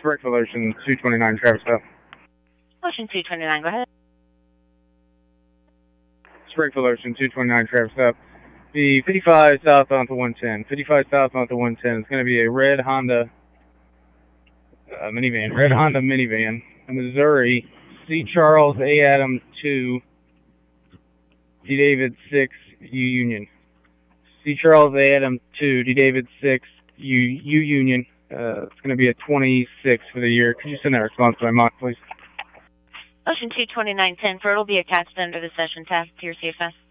Springfield Ocean 229 Travis Up. Ocean 229, go ahead. Springfield Ocean 229 Travis Up. The 55 south onto 110. 55 south onto 110 is going to be a red Honda minivan. A Missouri C. Charles A. Adams 2 D. David 6 U Union. C. Charles A. Adams 2 D. David 6 U Union. It's going to be a 26 for the year. Could you send that response by Mach, please? Ocean 22910 for it will be attached under the session task to your CFS.